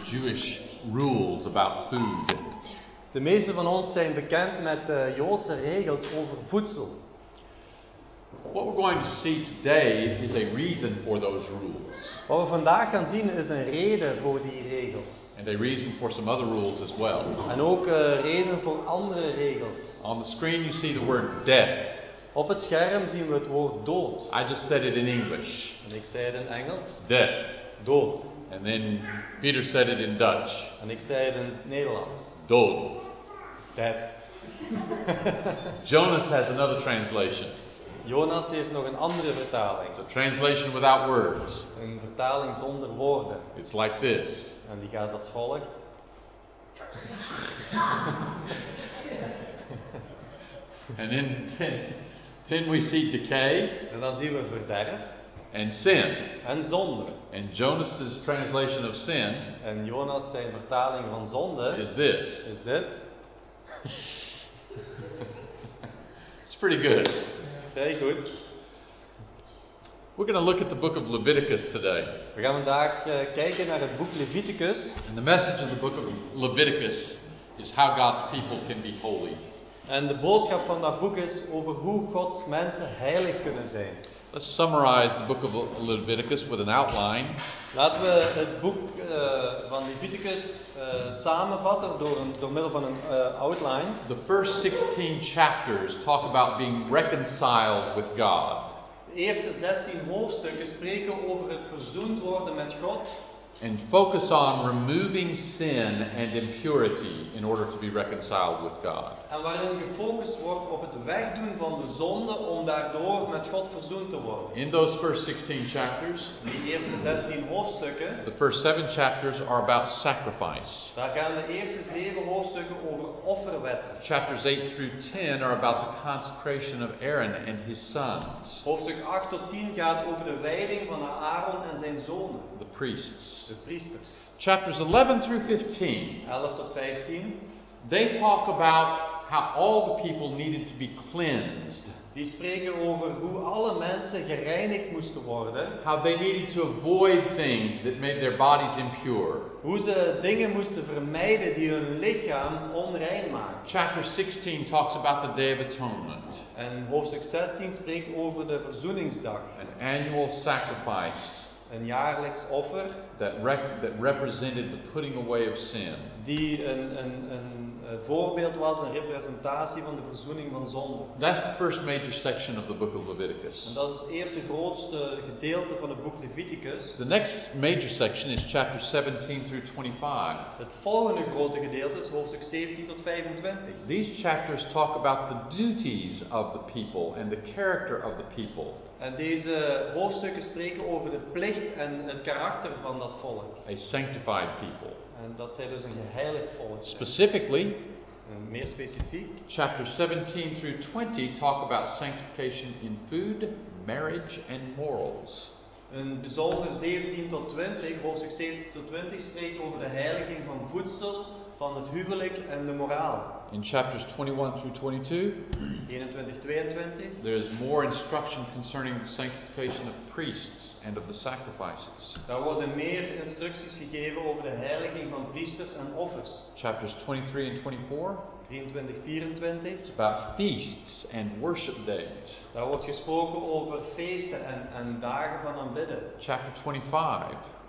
Jewish rules about food. De meesten van ons zijn bekend met de Joodse regels over voedsel. What we're going to see today is a reason for those rules. Wat we vandaag gaan zien is een reden voor die regels. And a reason for some other rules as well. En ook reden voor andere regels. On the screen you see the word death. Op het scherm zien we het woord dood. I just said it in English. En ik zei het in Engels. Death. Dood. And then Peter said it in Dutch. En ik zei het in het Nederlands. Dood. Death. Jonas has another translation. Jonas heeft nog een andere vertaling. It's a translation without words. Een vertaling zonder woorden. It's like this. En die gaat als volgt. And then we see decay En dan zien we verderf and sin. en zonde. And Jonas's translation of sin En Jonas zijn vertaling van zonde is this. is dit. It's pretty good. Vrij goed. We're going to look at the book of Leviticus today. We gaan vandaag kijken naar het boek Leviticus. And the message of the book of Leviticus is how God's people can be holy. En de boodschap van dat boek is over hoe Gods mensen heilig kunnen zijn. Let's summarize the book of Leviticus with an outline. Laten we het boek van Leviticus samenvatten door middel van een outline. The first 16 chapters talk about being reconciled with God. De eerste 16 hoofdstukken spreken over het verzoend worden met God. And focus on removing sin and impurity in order to be reconciled with God. En waarin gefocust wordt op het wegdoen van de zonde om daardoor met God verzoend te worden. In those first 16 chapters, Die eerste 16 hoofdstukken, the first 7 chapters are about sacrifice. daar gaan de eerste 7 hoofdstukken over offerwetten. Chapters 8 through 10 are about the consecration of Aaron and his sons, Hoofdstuk 8 tot 10 gaat over de wijding van Aaron en zijn zonen, the priests. de priesters. Chapters 11 through 15, 11 tot 15, they talk about how all the people needed to be cleansed. die spreken over hoe alle mensen gereinigd moesten worden. How they needed to avoid things that made their bodies impure. Hoe ze dingen moesten vermijden die hun lichaam onrein maken. Chapter 16 talks about the Day of Atonement, En hoofdstuk 16 spreekt over de verzoeningsdag. an annual sacrifice Een jaarlijks offer that represented the putting away of sin. die een voorbeeld was, een representatie van de verzoening van zonde. That's the first major section of the book of En Leviticus. dat is het eerste grootste gedeelte van het boek Leviticus. The next major section is chapters 17 through 25. Het volgende grote gedeelte is hoofdstuk 17 tot 25. These chapters talk about the duties of the people and the character of the people. En deze hoofdstukken spreken over de plicht en het karakter van dat volk. A sanctified people. En dat zij dus een geheiligd volk zijn. Specifically, En meer specifiek, chapters 17 through 20 talk about sanctification in food, marriage, and morals. een bijzonder 17 tot 20, hoofdstuk 17 tot 20 spreekt over de heiliging van voedsel, van het huwelijk en de moraal. In chapters 21 through 22, 21, 22. there is more instruction concerning the sanctification of priests and of the sacrifices. Daar worden meer instructies gegeven over de heiliging van priesters en offers. Chapters 23 and 24, 23, 24. it's about feasts and worship days. Daar wordt gesproken over feesten en dagen van aanbidden. Chapter 25,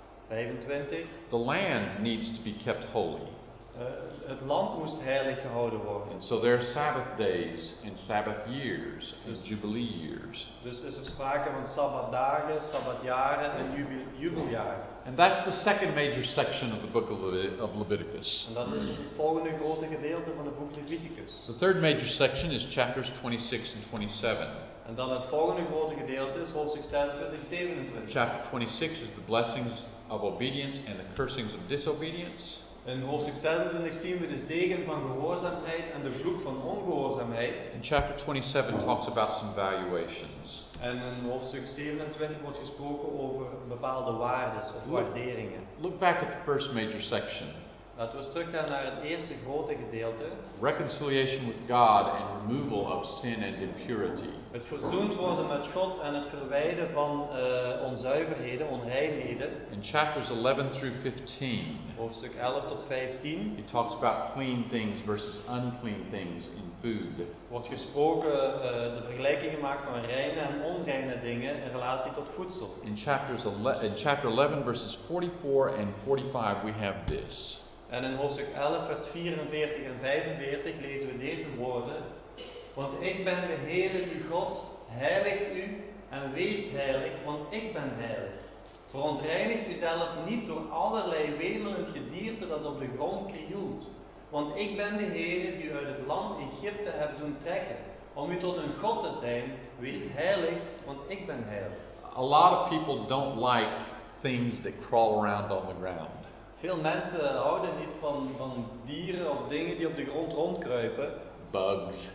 25. the land needs to be kept holy. Het land moest heilig gehouden worden. And so there are Sabbath days and Sabbath years and Jubilee years. Dus is er sprake van sabbatdagen, sabbatjaren en jubeljaren. And that's the second major section of the book of Leviticus. En dat is dus het volgende grote gedeelte van het boek Leviticus. The third major section is chapters 26 and 27. En dan het volgende grote gedeelte is hoofdstuk 26, 27. Chapter 26 is the blessings of obedience and the cursings of disobedience. In hoofdstuk 26 zien we de zegen van gehoorzaamheid en de vloek van ongehoorzaamheid. And chapter 27 talks about some valuations. En in hoofdstuk 27 wordt gesproken over bepaalde waardes of waarderingen. Look back at the first major section. Laten we eens teruggaan naar het eerste grote gedeelte. Reconciliation with God and removal of sin and impurity. Het verzoend worden met God en het verwijden van onzuiverheden, onreinheden. In chapters 11 through 15, Hoofdstuk 11 tot 15 he talks about clean things versus unclean things in food. wordt gesproken, de vergelijking gemaakt van reine en onreine dingen in relatie tot voedsel. In chapter 11 verses 44 and 45 we have this. En in hoofdstuk 11 vers 44 en 45 lezen we deze woorden. Want ik ben de Heere uw God, heiligt u en wees heilig, want ik ben heilig. Verontreinigt uzelf niet door allerlei wemelend gedierte dat op de grond krioelt. Want ik ben de Heere die u uit het land Egypte hebt doen trekken. Om u tot een God te zijn, wees heilig, want ik ben heilig. A lot of people don't like things that crawl around on the ground. Veel mensen houden niet van dieren of dingen die op de grond rondkruipen. Bugs.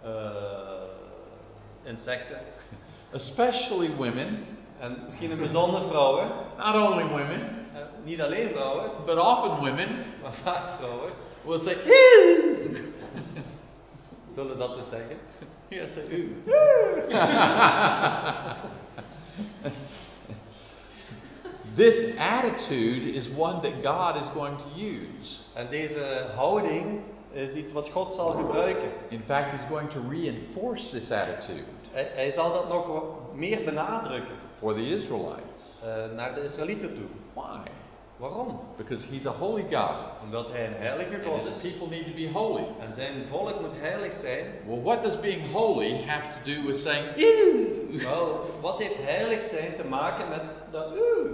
Insecten. Especially women. En misschien in bijzonder vrouwen. Not only women, Niet alleen vrouwen, but often women maar vaak vrouwen. will say, ew. Zullen dat dus zeggen? Yes, say, ew. This attitude is one that God is going to use. En deze houding is iets wat God zal gebruiken. In fact, He's going to reinforce this attitude Hij zal dat nog wat meer benadrukken for the Israelites. naar de Israëlieten toe. Why? Waarom? Because He's a holy God. Omdat hij een heilige And God His is. people need to be holy. En zijn volk moet heilig zijn. Well, what does being holy have to do with saying, ew? Wel, wat heeft heilig zijn te maken met dat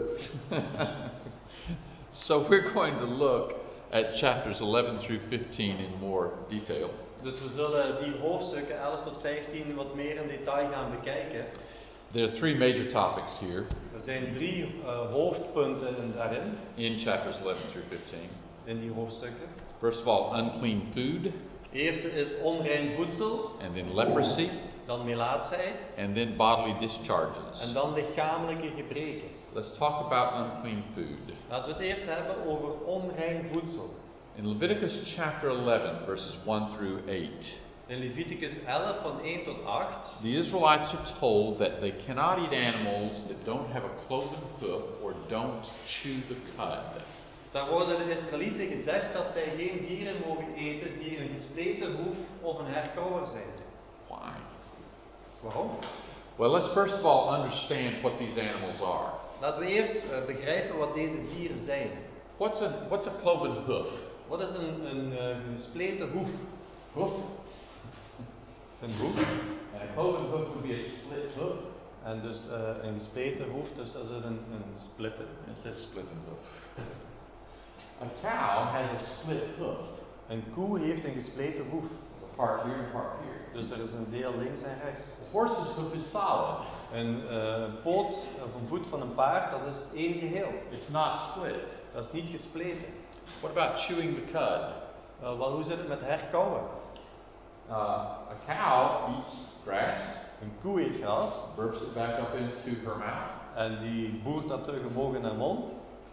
So we're going to look at chapters 11 through 15 in more detail. Dus we zullen die hoofdstukken 11 tot 15 wat meer in detail gaan bekijken. There are three major topics here Er zijn drie hoofdpunten daarin, in chapters 11 through 15. in die hoofdstukken. First of all, unclean food, De eerste is onrein voedsel, and then leprosy, dan melaatsheid and then bodily discharges. en dan lichamelijke gebreken. Let's talk about unclean food. Laten we het eerst hebben over onrein voedsel. In Leviticus chapter 11, verses 1 through 8, In Leviticus 11 van 1 tot 8 the Israelites are told that they cannot eat animals that don't have a cloven hoof or don't chew the cud. daar worden de Israëlieten gezegd dat zij geen dieren mogen eten die een gespleten hoef of een herkauwer zijn. Why? Waarom? Well, let's first of all understand what these animals are. Laten we eerst begrijpen wat deze dieren zijn. What's a cloven hoof? Wat is een gespleten hoef? Hoof. Een hoef. And a cloven hoof would be a split hoof. En dus een gespleten hoef, dus dat is een splitter. It says split hoof. A cow has a split hoof. Een koe heeft een gespleten hoef. There's a part here and a part here. Dus er is een deel links en rechts. The horse's hoof is solid. Een poot of een voet van een paard, dat is één geheel. It's not split. Dat is niet gespleten. What about chewing the cud? Hoe zit het met herkauwen? A cow eats grass, Een koe eet gras burps it back up into her mouth. en die boert dat terug omhoog in haar mond.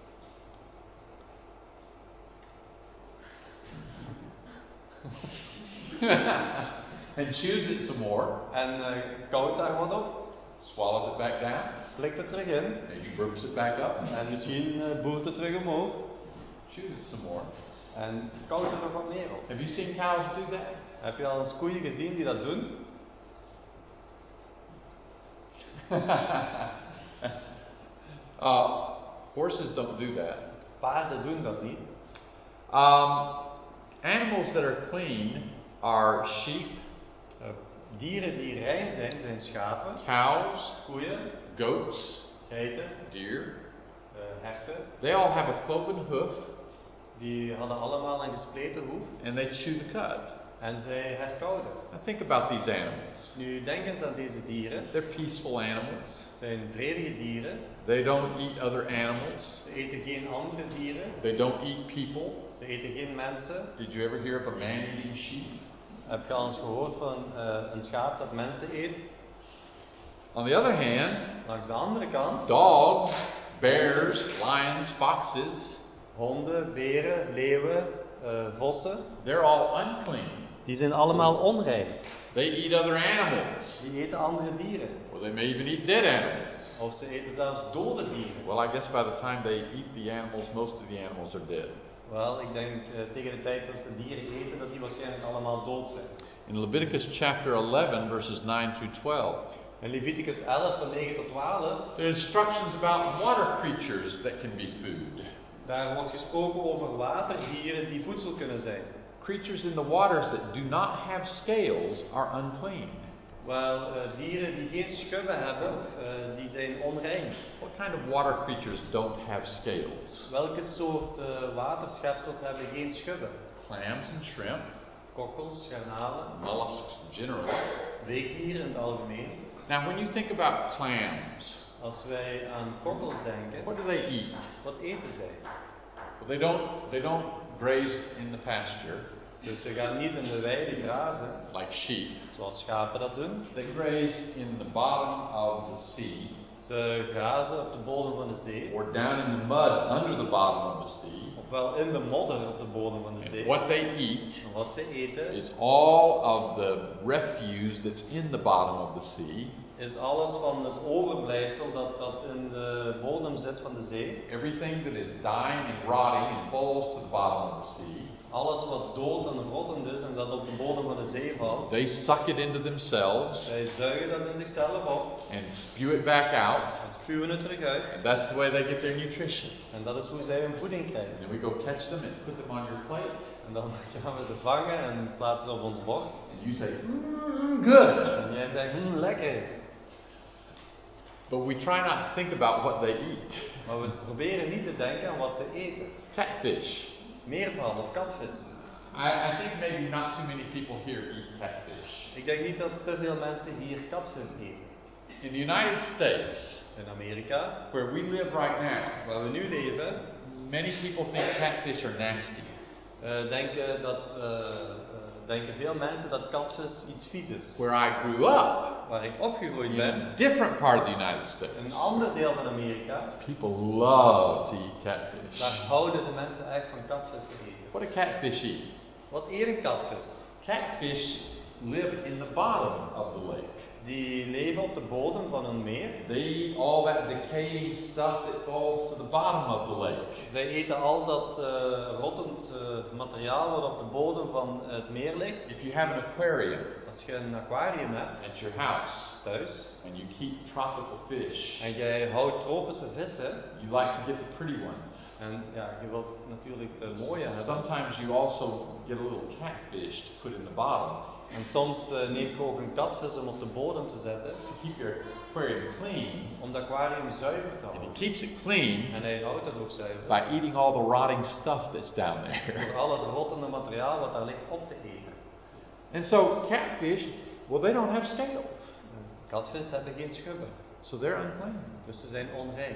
And chews it some more. En kauwt daar wat op, Swallows it back down. slikt het terug in Maybe burps it back up. en misschien boert het terug omhoog Chews it some more. en kauwt er nog wat meer op. Have you seen cows do that? Heb je al eens koeien gezien die dat doen? Horses don't do that. Paarden doen dat niet. Animals that are clean are sheep, Dieren die rein zijn, zijn schapen, cows, koeien, goats, geiten, deer. herten. They all have a cloven hoof Die hadden allemaal een gespleten hoef and they chew the cud. en zij herkauwden. Now think about these animals. Nu denk eens aan deze dieren. They're peaceful animals. Het zijn vredige dieren. They don't eat other animals. Ze eten geen andere dieren. They don't eat people. Ze eten geen mensen. Did you ever hear of a man-eating sheep? Heb je al eens gehoord van een schaap dat mensen eet? On the other hand, Langs de andere kant, dogs, bears, lions, foxes, Honden, beren, leeuwen, vossen, they're all unclean. die zijn allemaal onrein. They eat other animals. Die eten andere dieren. Or they may even eat dead animals. Of ze eten zelfs dode dieren. Well, I guess by the time they eat the animals, most of the animals are dead. Wel, ik denk tegen de tijd dat ze dieren eten, dat die waarschijnlijk allemaal dood zijn. In Leviticus chapter 11, verses 9 through 12, In Leviticus 11 van 9 tot 12, there are instructions about water creatures that can be food. daar wordt gesproken over waterdieren die voedsel kunnen zijn. Creatures in the waters that do not have scales are unclean. Wel, dieren die geen schubben hebben, die zijn onrein. What kind of water creatures don't have scales? Welke soort waterschepsels hebben geen schubben? Clams and shrimp, Kokkels, garnalen, mollusks generally. weekdieren in het algemeen. Now, when you think about clams, Als wij aan kokkels denken, what do they eat? wat eten zij? Well, they don't graze in the pasture Dus ze gaan niet in de weide grazen, like sheep. zoals schapen dat doen. They graze in the bottom of the sea, Ze grazen op de bodem van de zee, or down in the mud under the bottom of the sea. ofwel in de modder op de bodem van de And zee. what they eat En wat ze eten is all of the refuse that's in the bottom of the sea. is alles van het overblijfsel dat in de bodem zit van de zee. Everything that is dying and rotting and falls to the bottom of the sea. Alles wat dood en rottend is en dat op de bodem van de zee valt. They suck it into themselves Zij zuigen dat in zichzelf op and spew it back out. en spuwen het terug uit. And that's the way they get their nutrition. En dat is hoe zij hun voeding krijgen. And we go catch them and put them on your plate. En dan gaan we ze vangen en plaatsen ze op ons bord. And you say, good. En jij zegt, lekker. But we try not to think about what they eat. Maar we proberen niet te denken aan wat ze eten. Catfish. Meerval of katvis. I think maybe not too many people here eat catfish. Ik denk niet dat te veel mensen hier katvis eten. In the United States, In Amerika, where we live right now, waar we nu leven, many people think catfish are nasty. denken veel mensen dat katvis iets vies is. Where I grew up, Waar ik opgegroeid in ben, a different part of the United in een States, ander deel van Amerika, people love to eat catfish. daar houden de mensen echt van katvis te eten. What do catfish eat? Wat eet een katvis? Catfish live in the bottom of the lake. Die leven op de bodem van een meer. They eat all that decaying stuff that falls to the bottom of the lake. Zij eten al dat rottend materiaal wat op de bodem van het meer ligt. If you have an aquarium Als je een aquarium hebt at your house thuis and you keep tropical fish, en jij houdt tropische vissen you like to get the pretty ones. en ja, je wilt natuurlijk de mooie hebben. Sometimes you also get a little catfish to put in the bottom En soms neem je ook een katvis om op de bodem te zetten to keep your aquarium clean. om het aquarium zuiver te And he houden. keeps it clean En hij houdt het ook zuiver by eating all the rotting stuff that's down there. door al het rottende materiaal wat daar ligt op te eten. And so catfish, well, they don't have scales, Katvis hebben geen schubben, so they're unclean. dus ze zijn onrein.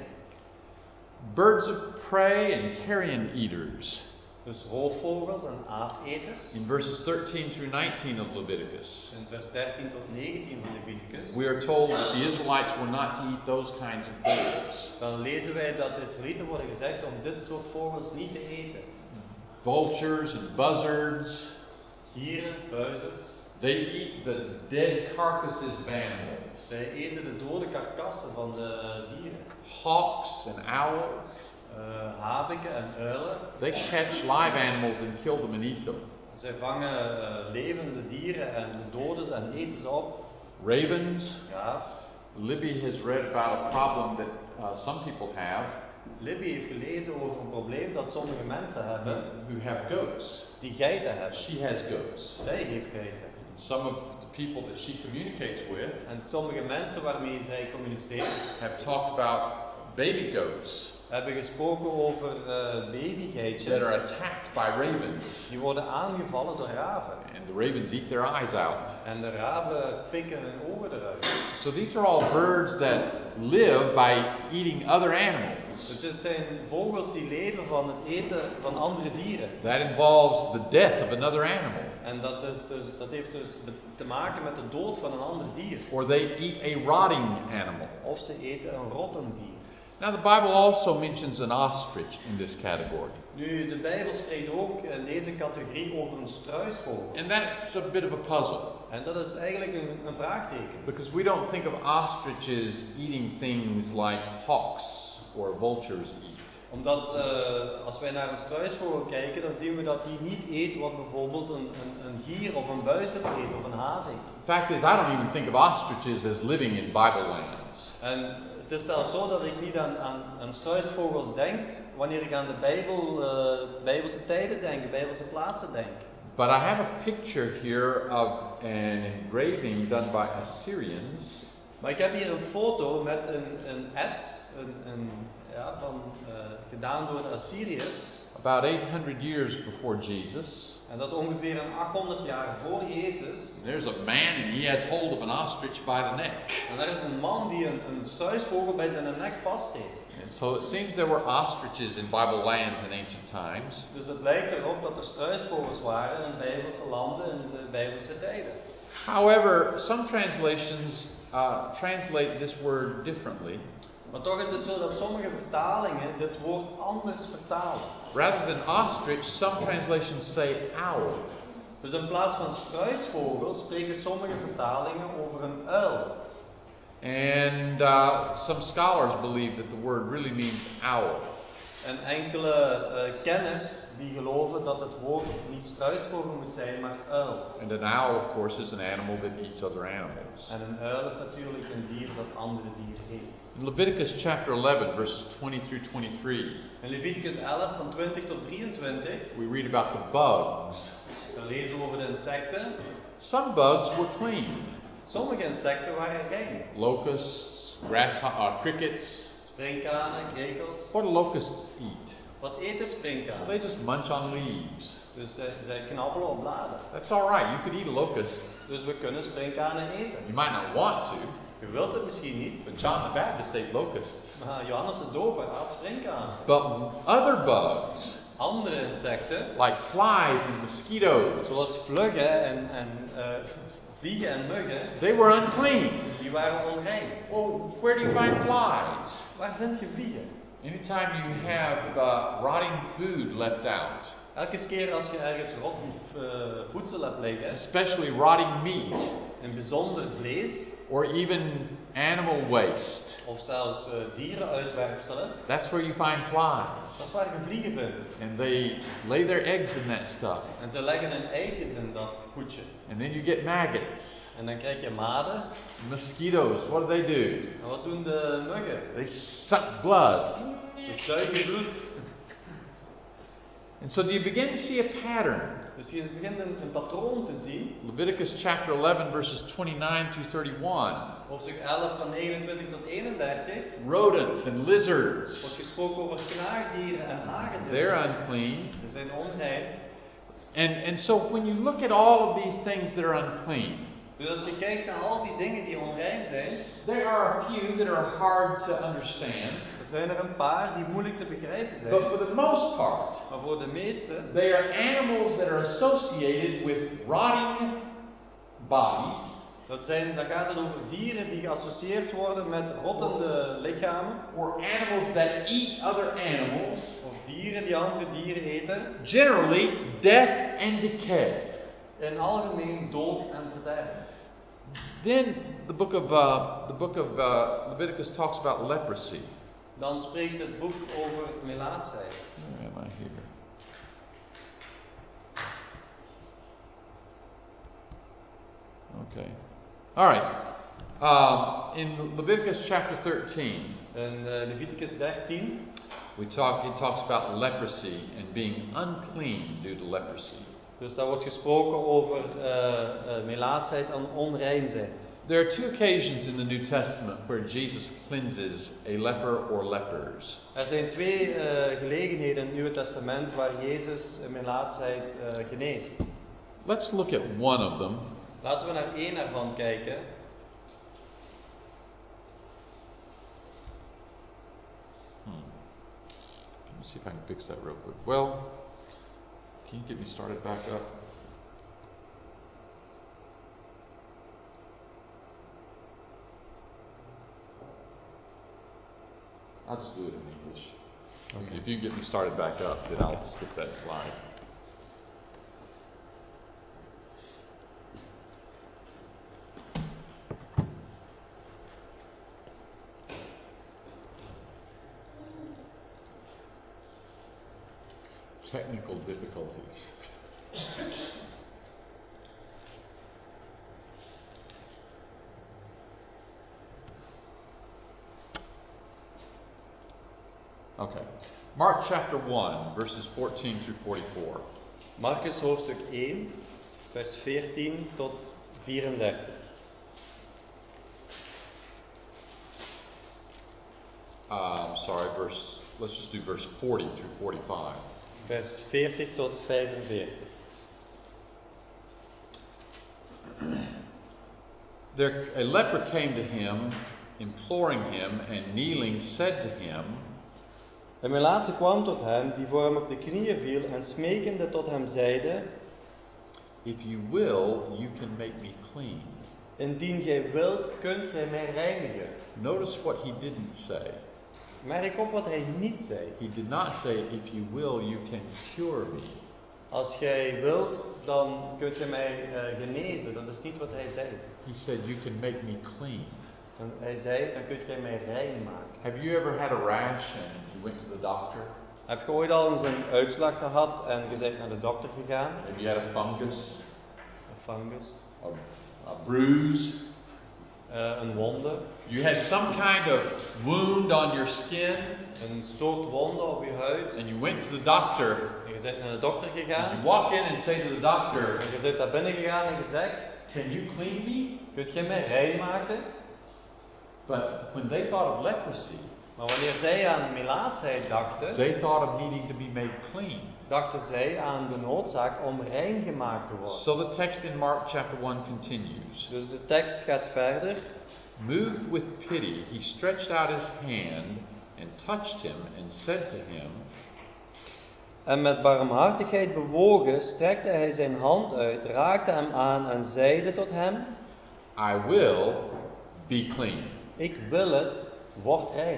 Birds of prey and carrion eaters. Dus roofvogels en aaseters. In verses 13 through 19 of Leviticus, In vers 13 tot 19 van Leviticus, we are told that the Israelites were not to eat those kinds of birds. dan lezen wij dat de Israëlieten worden gezegd om dit soort vogels niet te eten. Vultures and buzzards, Gieren, buizerds. they eat the dead carcasses of animals. Zij eten de dode karkassen van de dieren. Hawks and owls, Haviken en uilen. they catch live animals and kill them and eat them. Zij vangen levende dieren en ze doden ze en eten ze op. Ravens, Raaf. Libby has read about a problem that some people have Libby heeft gelezen over een probleem dat sommige mensen hebben who have goats. die geiten hebben. She has goats. Zij heeft geiten. Some of the people that she communicates with En sommige mensen waarmee zij communiceert have talked about baby goats hebben gesproken over that babygeitjes. are attacked by ravens. Die worden aangevallen door raven. And the ravens eat their eyes out. En de raven pikken hun ogen eruit. So these are all birds that live by eating other animals. Dus dit zijn vogels die leven van het eten van andere dieren. That involves the death of another animal. En dat heeft dus te maken met de dood van een ander dier. Or they eat a rotting animal. Of ze eten een rottend dier. Now the Bible also mentions an ostrich in this category. Nu, de Bijbel spreekt ook in deze categorie over een struisvogel. And that's a bit of a puzzle. En dat is eigenlijk een vraagteken. Because we don't think of ostriches eating things like hawks or vultures eat. Omdat als wij naar een struisvogel kijken, dan zien we dat die niet eet wat bijvoorbeeld een gier of een buizerd eet of een havik. The fact is, I don't even think of ostriches as living in Bible lands. En het is zelfs zo dat ik niet aan struisvogels denk wanneer ik aan de Bijbelse tijden denk, de Bijbelse plaatsen denk. But I have a picture here of an engraving done by Assyrians. Maar ik heb hier een foto met een ets, gedaan door de Assyriërs. About 800 years before Jesus. En dat is ongeveer een 800 jaar voor Jezus. There's a man and he has hold of an ostrich by the neck. En er is een man die een struisvogel bij zijn nek vaststeekt. And so it seems there were ostriches in Bible lands in ancient times. Dus het lijkt erop dat er struisvogels waren in Bijbelse landen in de Bijbelse tijden. However, some translations translate this word differently. Maar toch is het zo dat sommige vertalingen dit woord anders vertalen. Rather than ostrich, some translations say owl. Dus in plaats van struisvogel spreken sommige vertalingen over een uil. And some scholars believe that the word really means owl. En enkele kenners die geloven dat het woord niet struisvogel moet zijn, maar uil. And an owl, of course, is an animal that eats other animals. En een uil is natuurlijk een dier dat andere dieren eet. In Leviticus chapter 11, verses 20 through 23, In Leviticus 11 van 20 tot 23, we read about the bugs. dan lezen we over de insecten. Some bugs were clean. Sommige insecten waren rein. Locusts, crickets. Sprinkhanen, krekels. What do locusts eat? Wat eten Well, sprinkhanen? they just munch on leaves. Dus zij knabbelen op bladen. That's all right. You could eat a locust. Dus we kunnen sprinkhanen eten. You might not want to, Je wilt het misschien niet, but John the Baptist ate locusts. maar Johannes de Doper at sprinkhanen. But other bugs, Andere insecten, like flies and mosquitoes, zoals vluggen en vliegen en muggen, they were unclean. die waren onrein. Well, where do you find flies? Waar vind je vliegen? Anytime you have rotting food left out, Elke keer als je ergens rottend voedsel hebt liggen, especially rotting meat, een bijzonder vlees, or even animal waste, of zelfs dierenuitwerpselen, that's where you find flies. dat is waar je vliegen vindt. And they lay their eggs in that stuff. En ze leggen hun eitjes in dat goedje. And then you get maggots. En dan krijg je maden. Mosquitoes, what do? En wat doen de muggen? They suck blood. Ze zuigen bloed. And so do you begin to see a pattern? Dus je begint een patroon te zien. Leviticus chapter 11 verses 29 to 31. Hoofdstuk 11 van 29 tot 31. Rodents and lizards. Wordt gesproken over knaagdieren en hagedieren. They're unclean. Ze zijn onrein. And so when you look at all of these things that are unclean, Dus als je kijkt naar al die dingen die onrein zijn, there are a few that are hard to understand. er zijn er een paar die moeilijk te begrijpen zijn. But for the most part, Maar voor de meeste, they are animals that are associated with rotting bodies. dan gaat het over dieren die geassocieerd worden met rottende lichamen. Or animals that eat other animals. Of dieren die andere dieren eten. Generally, death and decay. In algemeen dood en verderf. Then the book of Leviticus talks about leprosy. Dan spreekt het boek over melaatsheid. Where am I here? Okay. All right. In Leviticus chapter 13, In Leviticus 13, it talks about leprosy and being unclean due to leprosy. dus daar wordt gesproken over melaatsheid en onrein zijn. There are two occasions in the New Testament where Jesus cleanses a leper or lepers. Er zijn twee gelegenheden in het Nieuwe Testament waar Jezus melaatsheid geneest. Let's look at one of them. Laten we naar één ervan kijken. Let me see if I can fix that real quick. Well, can you get me started back up? I'll just do it in English. Okay. If you get me started back up, then I'll skip that slide. Technical difficulties. Okay. Mark chapter 1, verses 14 through 44. Marcus hoofdstuk 1, vers 14 tot 34. Let's just do verse 40 through 45. Vers 40 tot 45. A leper came to him, imploring him, and kneeling said to him, Een melaatse kwam tot hem, die voor hem op de knieën viel en smekende tot hem zeide, If you will, you can make me clean. Indien gij wilt, kunt gij mij reinigen. Notice what he didn't say. Merk op wat hij niet zei. He did not say, if you will, you can cure me. Als gij wilt, dan kunt gij mij genezen. Dat is niet wat hij zei. He said, you can make me clean. En hij zei, dan kunt gij mij rein maken. Have you ever had a rash and you went to the doctor? Heb je ooit al eens een uitslag gehad en je bent naar de dokter gegaan? Maybe you had a fungus, Een fungus. a bruise. Een wonde. You had some kind of wound on your skin. Een soort wonde op je huid. And you went to the doctor. En je bent naar de dokter Did gegaan. you walk in and say to the doctor, En je bent daar binnen gegaan en gezegd, can you clean me? kunt jij mij rein maken? But when they thought of leprosy, Maar wanneer zij aan melaatsheid dachten, they thought of needing to be made clean. dachten zij aan de noodzaak om rein gemaakt te worden. So the text in Mark chapter 1 continues. Dus de tekst gaat verder. Moved with pity, he stretched out his hand and touched him and said to him, En met barmhartigheid bewogen strekte hij zijn hand uit, raakte hem aan en zeide tot hem, I will be clean. ik wil het, word rein.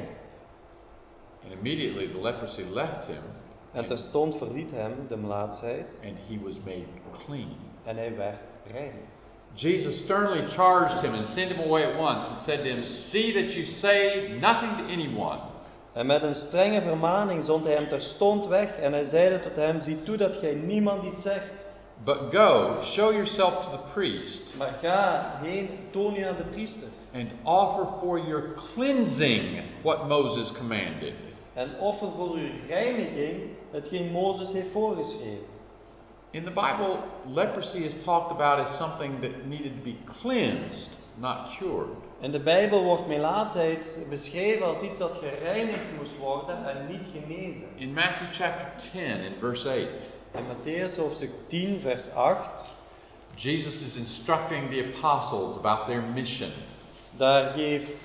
And immediately the leprosy left him, En terstond verliet hem de melaatsheid and he was made clean. en hij werd rein. Jesus sternly charged him and sent him away at once and said to him, see that you say nothing to anyone. En met een strenge vermaning zond hij hem terstond weg en hij zeide tot hem, zie toe dat gij niemand iets zegt. But go, show yourself to the priest, Maar ga heen, toon je aan de priester. and offer for your cleansing what Moses commanded. En offer voor uw reiniging hetgeen Mozes heeft voorgeschreven. In the Bible, leprosy is talked about as something that needed to be cleansed, not cured. In de Bijbel wordt melaatsheid beschreven als iets dat gereinigd moest worden en niet genezen. In Matthew chapter 10 in verse 8, In Matthäus hoofdstuk 10 vers 8, Jesus is instructing the apostles about their mission. daar geeft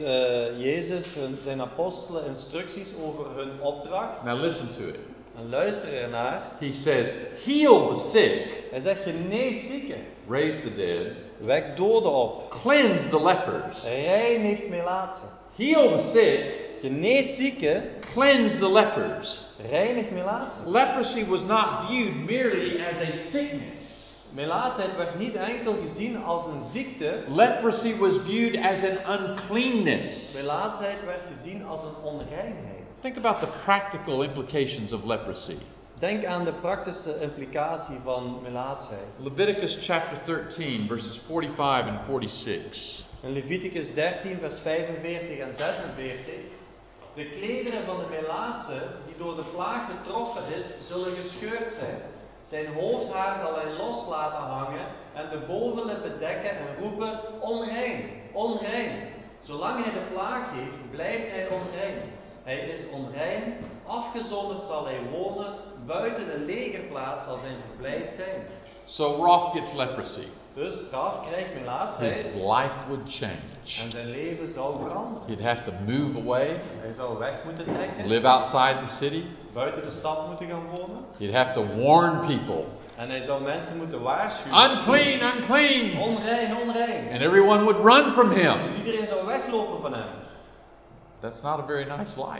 Jezus zijn apostelen instructies over hun opdracht. Now listen to it. En luister ernaar. He says, heal the sick, Hij zegt, genees zieken, raise the dead, wek doden op, cleanse the lepers. reinigt melaatsen. Heal the sick, Genees zieken, cleanse the lepers. reinig melaatsen. Leprosy was not viewed merely as a sickness. Melaatsheid werd niet enkel gezien als een ziekte. Leprosy was viewed as an uncleanness. Melaatsheid werd gezien als een onreinheid. Think about the practical implications of leprosy. Denk aan de praktische implicatie van melaatsheid. Leviticus chapter 13, verses 45 and 46. In Leviticus 13, vers 45 en 46. De klederen van de melaatse die door de plaag getroffen is, zullen gescheurd zijn. Zijn hoofdhaar zal hij los laten hangen en de bovenlip bedekken en roepen, onrein, onrein. Zolang hij de plaag heeft, blijft hij onrein. Hij is onrein, afgezonderd zal hij wonen, buiten de legerplaats zal zijn verblijf zijn. So Raph gets leprosy. Dus Raf krijgt melaatsheid His life would change. en zijn leven zou veranderen. He'd have to move away, Hij zou weg moeten trekken, live outside the city. buiten de stad moeten gaan wonen. He'd have to warn people. En hij zou mensen moeten waarschuwen. Unclean, unclean! Onrein, onrein. And everyone would run from him. Iedereen zou weglopen van hem. That's not a very nice life.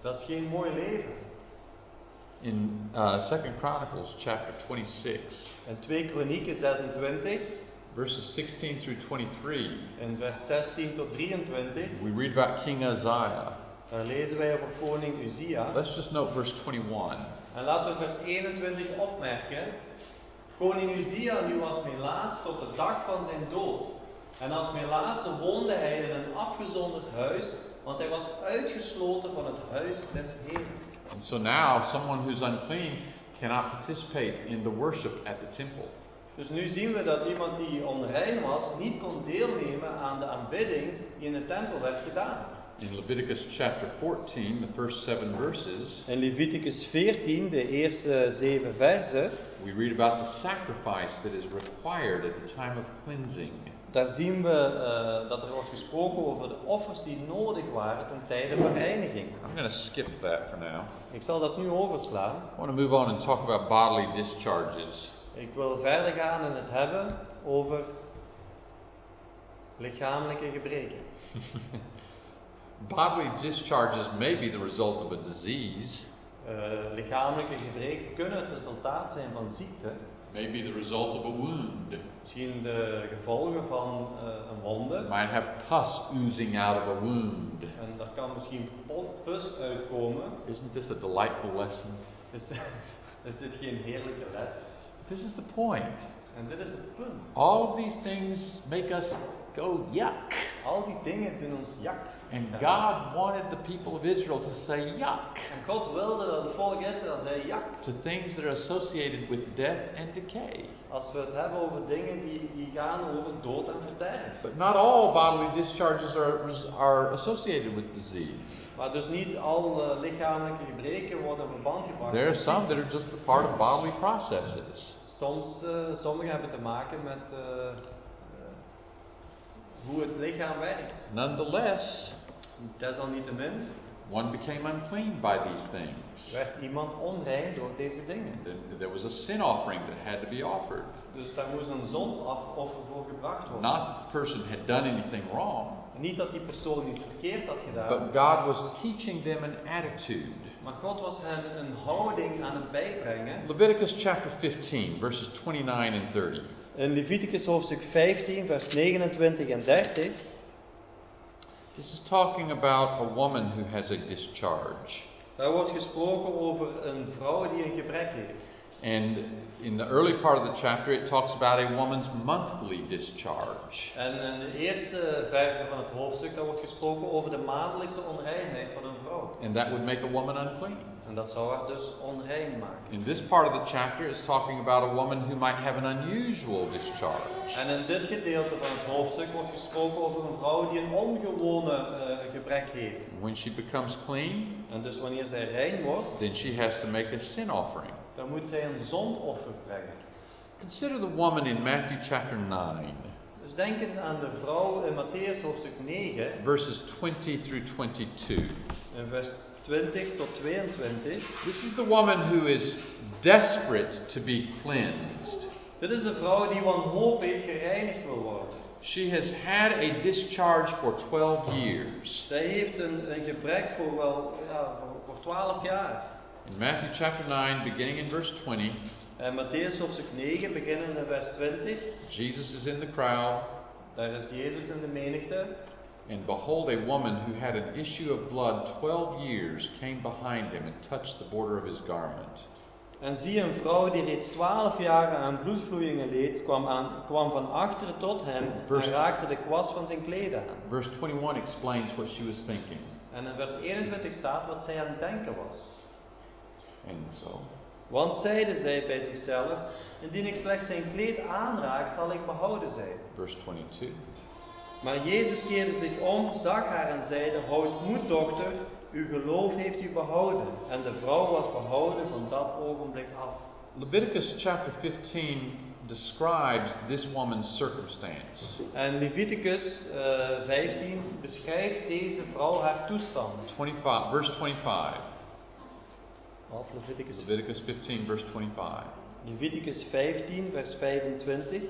Dat is geen mooi leven. In 2 Chronicles chapter 26, In 2 Kronieken 26, verses 16 through 23, in vers 16 tot 23, we read about King Uzziah. daar lezen wij over koning Uzia. Let's just note verse 21. En laten we vers 21 opmerken. Koning Uzia nu was melaats tot de dag van zijn dood. En als melaatse woonde hij in een afgezonderd huis, want hij was uitgesloten van het huis des Heren. And so now, someone who's unclean cannot participate in the worship at the temple. Dus nu zien we dat iemand die onrein was, niet kon deelnemen aan de aanbidding die in de tempel werd gedaan. In Leviticus chapter 14, the first 7 verses, In Leviticus 14, de eerste 7 versen, we read about the sacrifice that is required at the time of cleansing. daar zien we dat er wordt gesproken over de offers die nodig waren ten tijde van reiniging. I'm going to skip that for now. Ik zal dat nu overslaan. I want to move on and talk about bodily discharges. Ik wil verder gaan en het hebben over lichamelijke gebreken. Bodily discharges may be the result of a disease, Lichamelijke gebreken kunnen het resultaat zijn van ziekte. may be the result of a wound. Misschien de gevolgen van een wonde. Might have pus oozing out of a wound. En daar kan misschien pus uitkomen. Isn't this a delightful lesson? Is dit geen heerlijke les? This is the point. En dit is het punt. All of these things make us go yuck. Al die dingen doen ons jak. And God wanted the people of Israel to say yuck En God wilde dat het volk Israël zei jak. to things that are associated with death and decay. Als we het hebben over dingen die gaan over dood en verderf. But not all bodily discharges are associated with disease. Maar dus niet al lichamelijke gebreken worden in verband gebracht. There are met some ziekte. that are just a part of bodily processes. Sommige hebben te maken met hoe het lichaam werkt. Nonetheless, Desalniettemin one became unclean by these things. werd iemand onrein door deze dingen. Then there was a sin offering that had to be offered. Dus daar moest een zondoffer voor gebracht worden. Not that the person had done anything wrong, Niet dat die persoon iets verkeerd had gedaan. but God was teaching them an attitude. Maar God was hen een houding aan het bijbrengen. Leviticus chapter 15, verses 29 and 30. In Leviticus hoofdstuk 15, vers 29 en 30. This is talking about a woman who has a discharge. Daar wordt gesproken over een vrouw die een gebrek heeft. And in the early part of the chapter, it talks about a woman's monthly discharge. En in de eerste verse van het hoofdstuk, daar wordt gesproken over de maandelijkse onreinheid van een vrouw. And that would make a woman unclean. En dat zou haar dus onrein maken. In this part of the chapter, it's talking about a woman who might have an unusual discharge. En in dit gedeelte van het hoofdstuk wordt gesproken over een vrouw die een ongewone gebrek heeft. When she becomes clean, En dus wanneer zij rein wordt, then she has to make a sin offering. dan moet zij een zondoffer brengen. Consider the woman in Matthew chapter 9, Dus denk eens aan de vrouw in Mattheüs hoofdstuk 9, verses 20 through 22. in vers 20 tot 22. This is the woman who is desperate to be cleansed. Dit is een vrouw die wanhopig gereinigd wil worden. She has had a discharge for 12 years. Zij heeft een gebrek voor 12 jaar. In Matthew chapter 9, beginning in verse 20, En Mattheüs hoofdstuk 9, beginnend in vers 20. Jesus is in the crowd, Daar is Jezus in de menigte. and behold, a woman who had an issue of blood 12 years came behind him and touched the border of his garment. En zie, een vrouw die reeds 12 jaar aan bloedvloeien leed, kwam van achteren tot hem en raakte de kwast van zijn kleden aan. Verse 21 explains what she was thinking. En in vers 21 staat wat zij aan het denken was. And so, Want zeide zij bij zichzelf, indien ik slechts zijn kleed aanraak, zal ik behouden zijn. verse 22. Maar Jezus keerde zich om, zag haar en zeide, houd moed dochter, uw geloof heeft u behouden. En de vrouw was behouden van dat ogenblik af. Leviticus chapter 15 describes this woman's circumstance. En Leviticus 15 beschrijft deze vrouw haar toestand. Verse 25. Of Leviticus 15, verse 25. Leviticus 15, vers 25.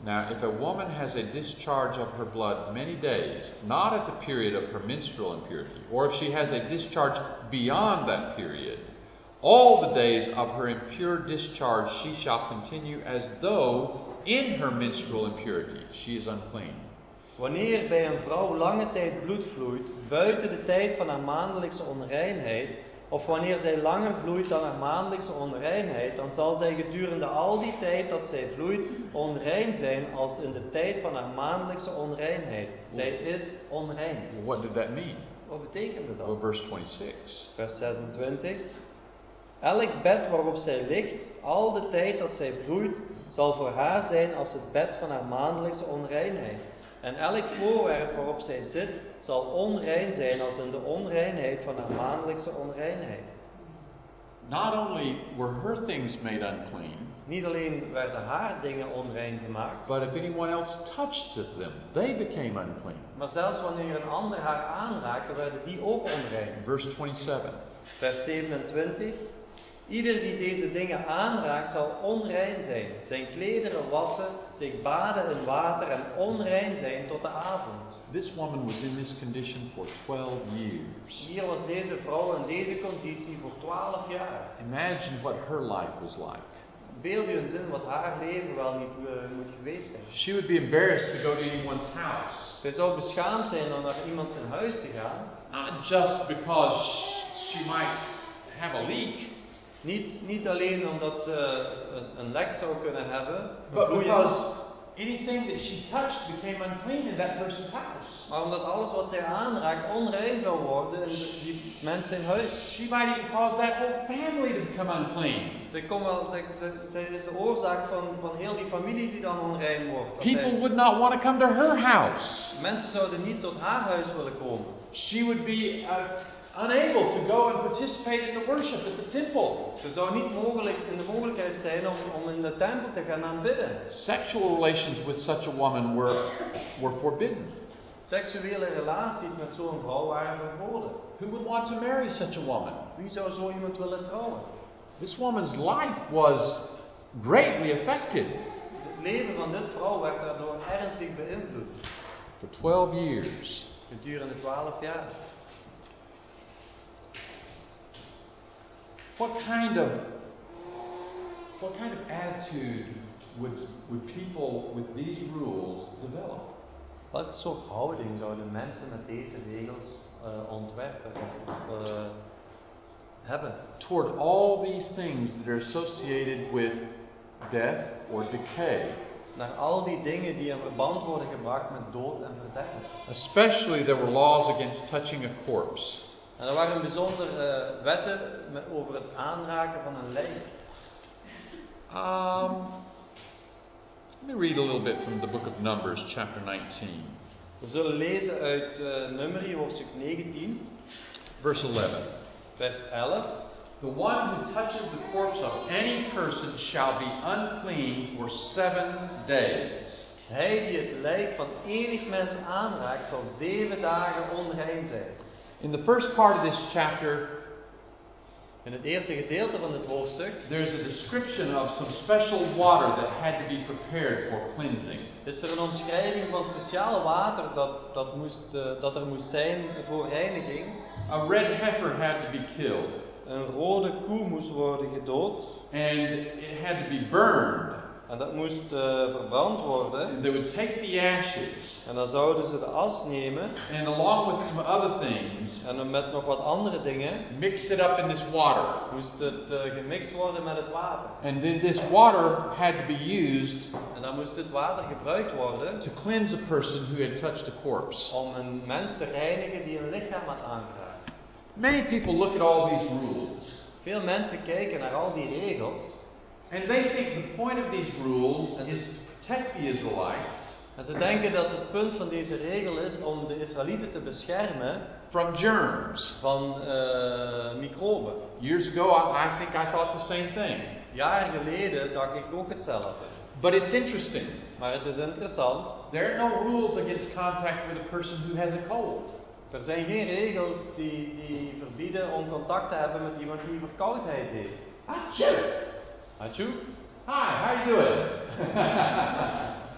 Now, if a woman has a discharge of her blood many days, not at the period of her menstrual impurity, or if she has a discharge beyond that period, all the days of her impure discharge she shall continue as though in her menstrual impurity she is unclean. Wanneer bij een vrouw lange tijd bloed vloeit, buiten de tijd van haar maandelijkse onreinheid, of wanneer zij langer vloeit dan haar maandelijkse onreinheid, dan zal zij gedurende al die tijd dat zij vloeit onrein zijn als in de tijd van haar maandelijkse onreinheid. Zij is onrein. What did that mean? Wat betekende dat? Well, verse 26. Vers 26. Elk bed waarop zij ligt, al de tijd dat zij vloeit, zal voor haar zijn als het bed van haar maandelijkse onreinheid. En elk voorwerp waarop zij zit, zal onrein zijn als in de onreinheid van haar maandelijkse onreinheid. Not only were her things made unclean, Niet alleen werden haar dingen onrein gemaakt, but if anyone else touched them, they became unclean. maar zelfs wanneer een ander haar aanraakte, werden die ook onrein. Verse 27. Vers 27. Ieder die deze dingen aanraakt zal onrein zijn, zijn klederen wassen, zich baden in water en onrein zijn tot de avond. This woman was in this condition for 12 years. Hier was deze vrouw in deze conditie voor 12 jaar. Imagine what her life was like. Beeld u eens in wat haar leven wel niet moet geweest zijn. She would be embarrassed to go to anyone's house. Zij zou beschaamd zijn om naar iemand zijn huis te gaan. Not just because she might have a leak, Niet alleen omdat ze een lek zou kunnen hebben, but because anything that she touched became unclean in that person's house. maar omdat alles wat zij aanraakt onrein zou worden in die mensen in huis. She might even cause that whole family to become unclean. Zij is de oorzaak van heel die familie die dan onrein wordt. People would not want to come to her house. Mensen zouden niet tot haar huis willen komen. She would be unable to go and participate in the worship at the temple. Ze zou niet in de mogelijkheid zijn om in de tempel te gaan aanbidden. Sexual relations with such a woman were forbidden. Seksuele relaties met zo'n vrouw waren verboden. Who would want to marry such a woman? Wie zou zo iemand willen trouwen? This woman's life was greatly affected. Het leven van dit vrouw werd daardoor ernstig beïnvloed. For 12 years. Gedurende 12 jaar. What kind of attitude would people with these rules develop? Welke soort houding zouden mensen met deze regels ontwerpen of hebben? Toward all these things that are associated with death or decay. Naar al die dingen die in verband worden gebracht met dood en verderf. Especially there were laws against touching a corpse. En er waren bijzondere wetten over het aanraken van een lijk. Let me read a little bit from the book of Numbers, chapter 19. We zullen lezen uit Numeri, hoofdstuk 19. Verse 11. Vers 11. The one who touches the corpse of any person shall be unclean for 7 days. Hij die het lijk van enig mens aanraakt, zal 7 dagen onrein zijn. In the first part of this chapter, in het eerste gedeelte van dit hoofdstuk, there's a description of some special water that had to be prepared for cleansing. Is er een omschrijving van speciaal water dat er moest zijn voor reiniging. A red heifer had to be killed. Een rode koe moest worden gedood. And it had to be burned. En dat moest verbrand worden. And they would take the ashes. En dan zouden ze de as nemen. And along with some other things. En met nog wat andere dingen. Mix it up in this water. Moest het gemixt worden met het water. And then this water had to be used. En dan moest dit water gebruikt worden. To cleanse a person who had touched a corpse. Om een mens te reinigen die een lichaam had aangeraakt. Many people look at all these rules. Veel mensen kijken naar al die regels. And they think the point of these rules is to protect the Israelites. En ze denken dat het punt van deze regel is om de Israëlieten te beschermen from germs. Van microben. Years ago, I think I thought the same thing. Jaren geleden dacht ik ook hetzelfde. But it's interesting. Maar het is interessant. There are no rules against contact with a person who has a cold. Er zijn geen regels die verbieden om contact te hebben met iemand die verkoudheid heeft. Achoo! Achoo? Hi, how you doing?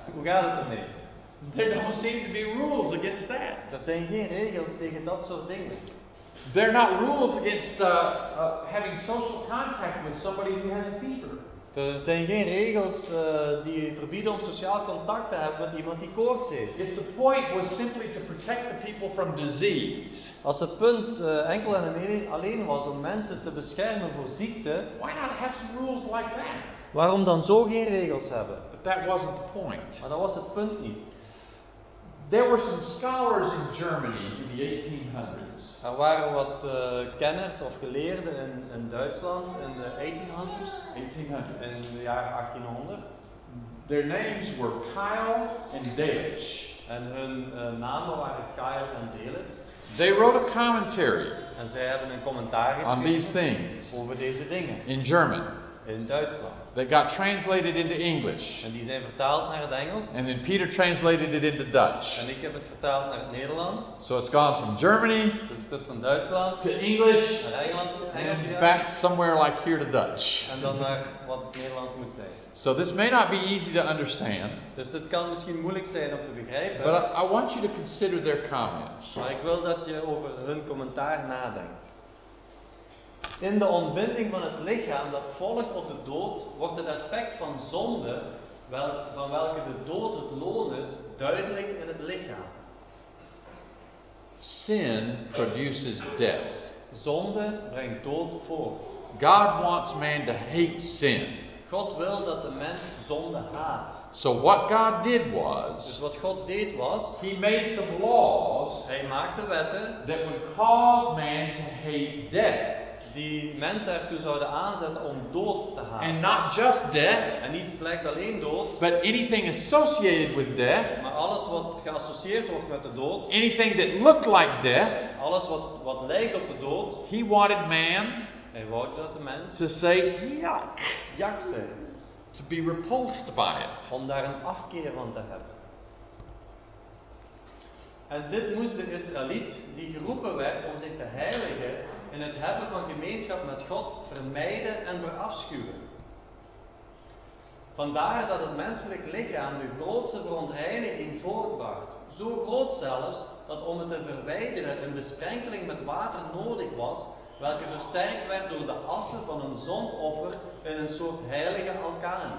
Hoe gaat het ermee? There don't seem to be rules against that. Er zijn geen regels tegen dat soort dingen. There are not rules against having social contact with somebody who has a fever. Er zijn geen regels die verbieden om sociaal contact te hebben met iemand die koorts heeft. If the point was simply to protect the people from disease, Als het punt enkel en alleen was om mensen te beschermen voor ziekte, why not have some rules like that? waarom dan zo geen regels hebben? But that wasn't the point. Maar dat was het punt niet. There were some scholars in Germany in the 1800s. Er waren wat kenners of geleerden in Duitsland in de 1800s, in de jaren 1800. Their names were Keil and Delitzsch. En hun namen waren Keil en Delitzsch. They wrote a commentary En zij hebben een commentaar on these geschreven things over deze dingen in German. in Duitsland. That got translated into English. En die zijn vertaald naar het Engels. And then Peter translated it into Dutch. En ik heb het vertaald naar het Nederlands. So it's gone from Germany Dus het is van Duitsland to English naar Engels and gegaan. back somewhere like here to Dutch. En dan naar wat het Nederlands moet zijn. So this may not be easy to understand, Dus dit kan misschien moeilijk zijn om te begrijpen. but I want you to consider their comments. Maar ik wil dat je over hun commentaar nadenkt. In de ontbinding van het lichaam dat volgt op de dood, wordt het effect van zonde, van welke de dood het loon is, duidelijk in het lichaam. Sin produces death. Zonde brengt dood voort. God wants man to hate sin. God wil dat de mens zonde haat. So what God did Dus was, wat God deed was, He made some laws hij maakte wetten that would cause man to hate death. die mensen ertoe zouden aanzetten om dood te haten. And not just death, En niet slechts alleen dood, but anything associated with death, maar alles wat geassocieerd wordt met de dood, anything that looked like death. alles wat lijkt op de dood. He wanted man Hij wou dat de mens to say, yuck, jak zei, to be repulsed by it. om daar een afkeer van te hebben. En dit moest de Israëliet, die geroepen werd om zich te heiligen in het hebben van gemeenschap met God, vermijden en verafschuwen. Vandaar dat het menselijk lichaam de grootste verontreiniging voortbracht. Zo groot zelfs, dat om het te verwijderen een besprenkeling met water nodig was, welke versterkt werd door de assen van een zondoffer in een soort heilige alkali.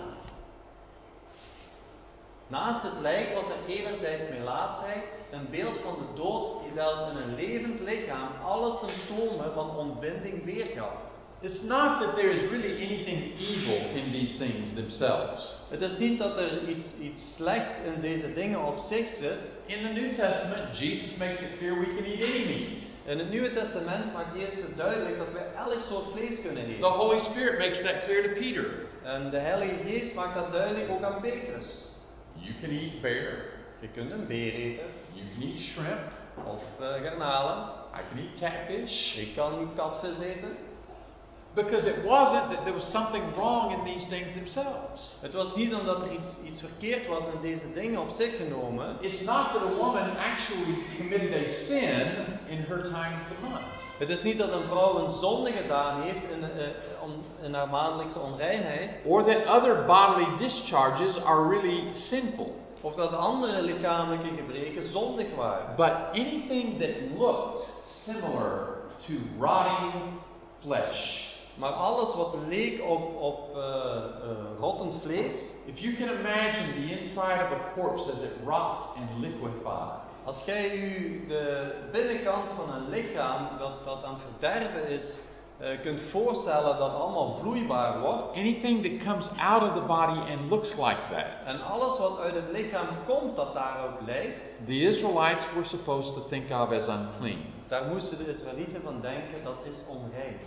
Naast het lijk was er enerzijds melaatsheid, een beeld van de dood die zelfs in een levend lichaam alle symptomen van ontbinding weergaf. It's not that there is really anything evil in these things themselves. Het is niet dat er iets slechts in deze dingen op zich zit. In the New Testament, Jesus makes it clear we can eat any meat. In het Nieuwe Testament maakt Jezus het duidelijk dat wij elk soort vlees kunnen The eten. Holy Spirit makes that clear to Peter. En de Heilige Geest maakt dat duidelijk ook aan Petrus. You can eat bear, Je kunt een beer eten, you can eat shrimp, of garnalen. I can eat catfish. Ik kan katvis eten. Because it wasn't that there was something wrong in these things themselves. Het was niet omdat er iets verkeerd was in deze dingen op zich genomen. It's not that a woman actually committed a sin in her time of the month. Het is niet dat een vrouw een zonde gedaan heeft in haar maandelijkse onreinheid. Or that other bodily discharges are really sinful. Of dat andere lichamelijke gebreken zondig waren. But anything that looked similar to rotting flesh. Maar alles wat leek op rottend vlees. If you can imagine the inside of a corpse as it rots and liquefies. Als jij je de binnenkant van een lichaam dat aan het verderven is, kunt voorstellen dat allemaal vloeibaar wordt. Anything that comes out of the body and looks like that. En alles wat uit het lichaam komt dat daarop lijkt. The Israelites were supposed to think of as unclean. Daar moesten de Israëlieten van denken, dat is onrein.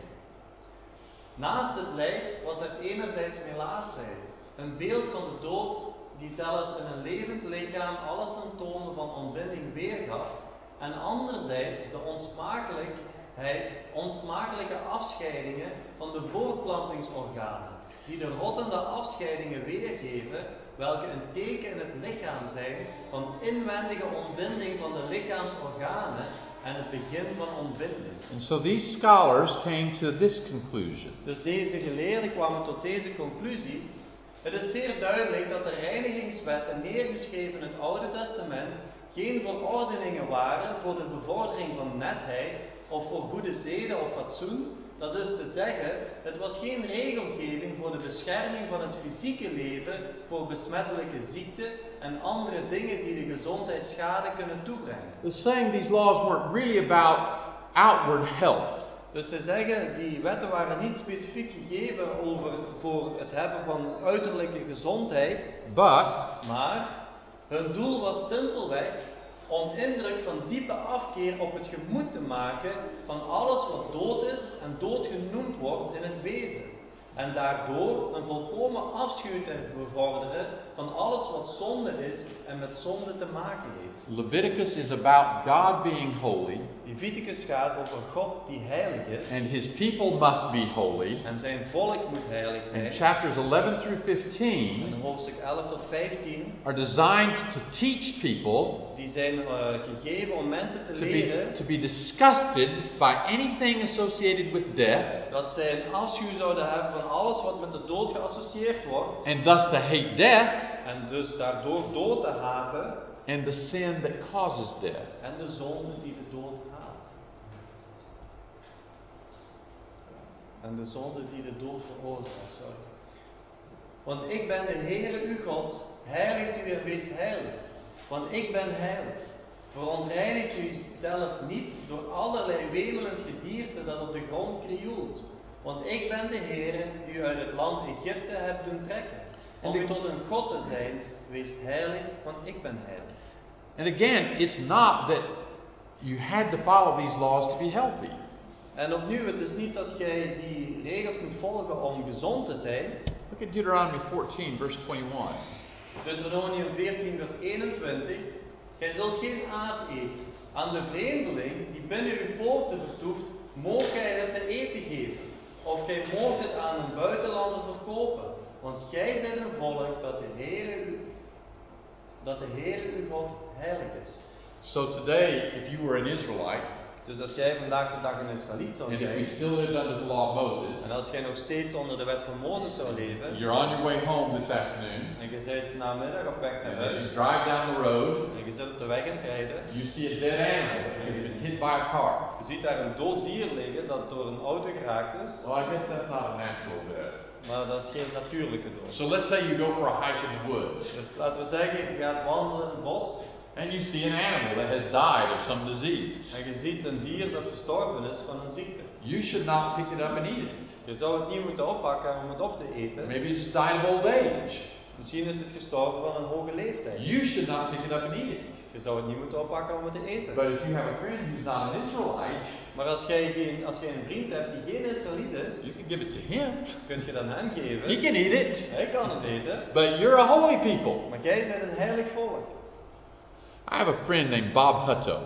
Naast het lijk was er enerzijds melaatsheid, een beeld van de dood die zelfs in een levend lichaam alle symptomen van ontbinding weergaf, en anderzijds de onsmakelijke afscheidingen van de voortplantingsorganen, die de rottende afscheidingen weergeven, welke een teken in het lichaam zijn van inwendige ontbinding van de lichaamsorganen en het begin van ontbinding. And so these scholars came to this conclusion. Dus deze geleerden kwamen tot deze conclusie. Het is zeer duidelijk dat de reinigingswetten neergeschreven in het Oude Testament geen verordeningen waren voor de bevordering van netheid of voor goede zeden of fatsoen. Dat is te zeggen, het was geen regelgeving voor de bescherming van het fysieke leven voor besmettelijke ziekten en andere dingen die de gezondheid schade kunnen toebrengen. They're saying these laws weren't really about outward health. Dus ze zeggen, die wetten waren niet specifiek gegeven voor het hebben van uiterlijke gezondheid, But maar hun doel was simpelweg om indruk van diepe afkeer op het gemoed te maken van alles wat dood is en dood genoemd wordt in het wezen. En daardoor een volkomen afschuw te bevorderen van alles wat zonde is en met zonde te maken heeft. Leviticus is about God being holy, Leviticus gaat over God die heilig is. and his people must be holy. En zijn volk moet heilig zijn. And chapters 11 through En 15 hoofdstuk 11 tot 15, are designed to teach people die zijn gegeven om mensen te leren to be disgusted by anything associated with death, dat zij een afschuw zouden hebben van alles wat met de dood geassocieerd wordt. and thus to hate death En dus daardoor dood te haten. and the sin that causes death. En de zonde die de dood haat. En de zonde die de dood veroorzaakt. Sorry. Want ik ben de Heere uw God. Heiligt u en wees heilig. Want ik ben heilig. Verontreinigt u zelf niet door allerlei wemelend gedierte dat op de grond krioelt. Want ik ben de Heere die u uit het land Egypte hebt doen trekken. Om u tot een God te zijn, wees heilig, want ik ben heilig. And again, it's not that you had to follow these laws to be healthy. En opnieuw, het is niet dat jij die regels moet volgen om gezond te zijn. Look at Deuteronomy 14, verse 21. Deuteronomium 14, vers 21. Gij zult geen aas eten. Aan de vreemdeling die binnen uw poorten vertoeft, moogt gij het te eten geven. Of gij moogt het aan een buitenlander verkopen. Want gij zijt een volk dat de Heere uw God heilig is. So today, if you were an Israelite, Dus als jij vandaag de dag een Israëliet zou and if we zijn, still lived under the law of Moses, en als jij nog steeds onder de wet van Mozes zou leven, you're on your way home this afternoon, en je bent namiddag op weg naar and as you huis, drive down the road, en je zit op de weg aan het rijden, you see a dead animal that has been hit by a car. je ziet daar een dood dier liggen dat door een auto geraakt is, Well, I guess that's not a natural death. maar dat is geen natuurlijke dood. So let's say you go for a hike in the woods, Dus laten we zeggen, je gaat wandelen in het bos, and you see an animal that has died of some disease. en je ziet een dier dat gestorven is van een ziekte. You should not pick it up and eat it. Je zou het niet moeten oppakken om het op te eten. Maybe it just died of old age. Misschien is het gestorven van een hoge leeftijd. You should not pick it up and eat it. Je zou het niet moeten oppakken om het te eten. But if you have a friend who's not an Israelite, Maar als jij een vriend hebt die geen Israëliet is, you can give it to him. kun je dan hem geven. He can eat it. Hij kan het eten. But you're a holy people. Maar jij bent een heilig volk. I have a friend named Bob Hutto.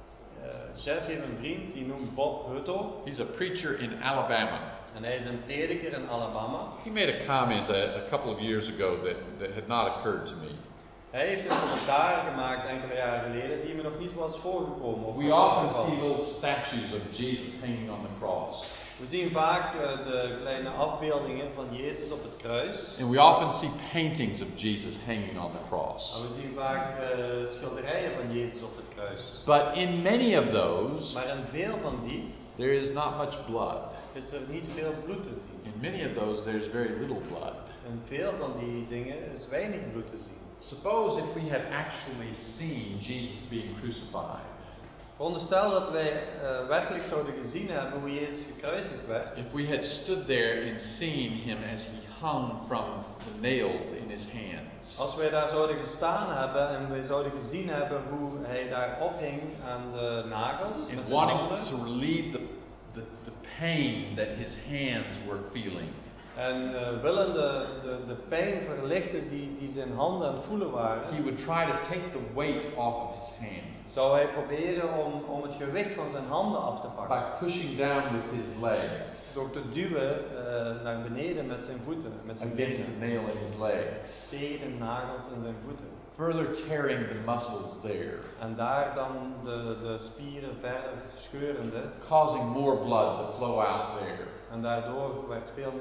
Jeff heeft een vriend die noemt Bob Hutto. He's a preacher in Alabama. En hij is een prediker in Alabama. He made a comment a couple of years ago that had not occurred to me. Hij heeft een commentaar gemaakt enkele jaren geleden die me nog niet was voorgekomen. Of We often see little statues of Jesus hanging on the cross. We zien vaak de kleine afbeeldingen van Jezus op het kruis. And we often see paintings of Jesus hanging on the cross. En we zien vaak schilderijen van Jezus op het kruis. But in many of those, Maar in veel van die there is not much blood. is er niet veel bloed te zien. In many of those, there's very little blood. In veel van die dingen is weinig bloed te zien. Suppose if we had actually seen Jesus being crucified. Veronderstel dat wij werkelijk zouden gezien hebben hoe Jezus gekruisigd werd. If we had stood there and seen him as he hung from the nails in his hands. Als wij daar zouden gestaan hebben en wij zouden gezien hebben hoe hij daar ophing aan de nagels met And zijn wanting handen. to relieve the pain that his hands were feeling. En willen de pijn verlichten die zijn handen aan het voelen waren. He would try to take the weight off of his hands. Zou hij proberen om het gewicht van zijn handen af te pakken. By pushing down with his legs. Door te duwen naar beneden met zijn voeten, met zijn Against the benen. nail in his legs. Tegen de nagels in zijn voeten. Further tearing the muscles there. En daar dan de spieren verder scheurende. Causing more blood to flow out there. En daardoor werd veel meer bloed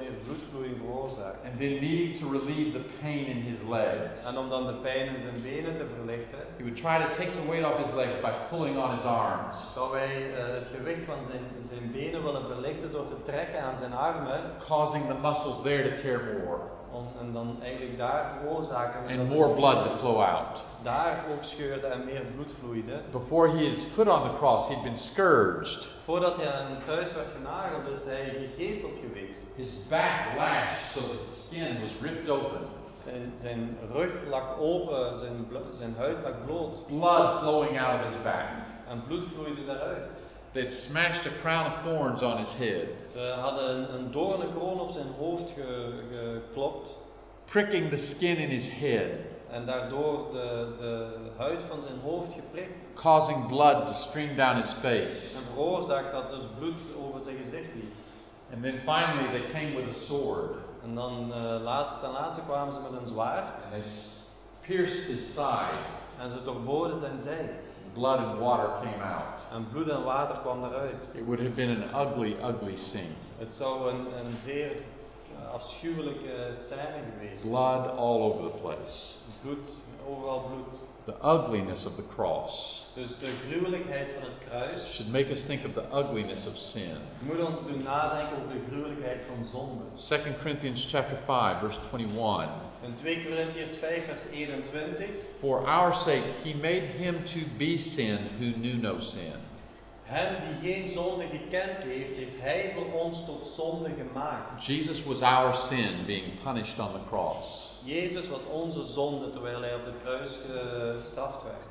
bloedvloeiing veroorzaakt. And then needing to relieve the pain in his legs. En om dan de pijn in zijn benen te verlichten, He would try to take the weight off his legs by pulling on his arms. zou hij het gewicht van zijn benen willen verlichten door te trekken aan zijn armen. Causing the muscles there to tear more. En dan eigenlijk daar veroorzaken. And more blood to flow out. Daar ook scheurde en meer bloed vloeide. Before he is put on the cross, he'd been scourged. Voordat hij aan het kruis werd genageld, is hij gegezeld geweest. His back lashed so that the skin was ripped open. Zijn rug lag open, zijn huid lag bloot. Blood flowing out of his back. En bloed vloeide daaruit. They'd smashed a crown of thorns on his head. Ze hadden een doornenkroon op zijn hoofd geklopt. Pricking the skin in his head. En daardoor de huid van zijn hoofd geprikt. Causing blood to stream down his face. En veroorzaakt dat dus bloed over zijn gezicht liep. And then finally they came with a sword. En dan ten laatste kwamen ze met een zwaard. And they pierced his side. En ze doorboorden zijn zij. Blood and water came out. En bloed en water kwam eruit. It would have been an ugly, ugly scene. Het zou een zeer afschuwelijke scène geweest. Blood all over the place. Bloed, overal bloed. The ugliness of the cross Dus de gruwelijkheid van het kruis should make us think of the ugliness of sin. moet ons doen nadenken over de gruwelijkheid van zonde. 2 Corinthians chapter 5 verse 21. In 2 Korintiërs 5 vers 21. For our sake he made him to be sin who knew no sin. Hem die geen zonde gekend heeft, heeft hij voor ons tot zonde gemaakt. Jesus was our sin being punished on the cross. Jezus was onze zonde terwijl hij op het kruis gestraft werd.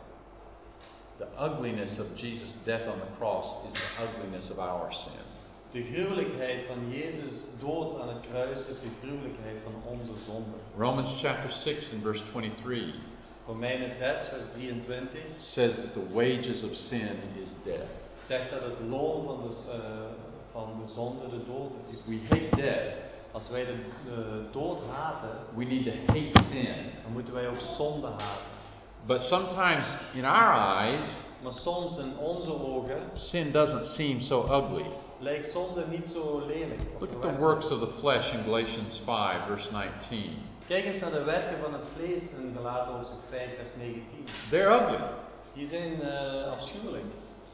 The ugliness of Jesus' death on the cross is the ugliness of our sin. De gruwelijkheid van Jezus' dood aan het kruis is de gruwelijkheid van onze zonde. Romans chapter 6 and verse 23 Romeinen 6 vers 23 says that the wages of sin is death. Zegt dat het loon van de zonde de dood is. If we hate death, Als wij de dood haten, we need to hate sin. dan moeten wij ook zonde haten. But sometimes in our eyes, Maar soms in onze ogen sin doesn't seem so ugly. lijkt zonde niet zo lelijk. Look at the works of the flesh in Galatians 5 verse 19. Kijk eens naar de werken van het vlees in Galaten hoofdstuk 5 vers 19. They're ugly. Die zijn afschuwelijk.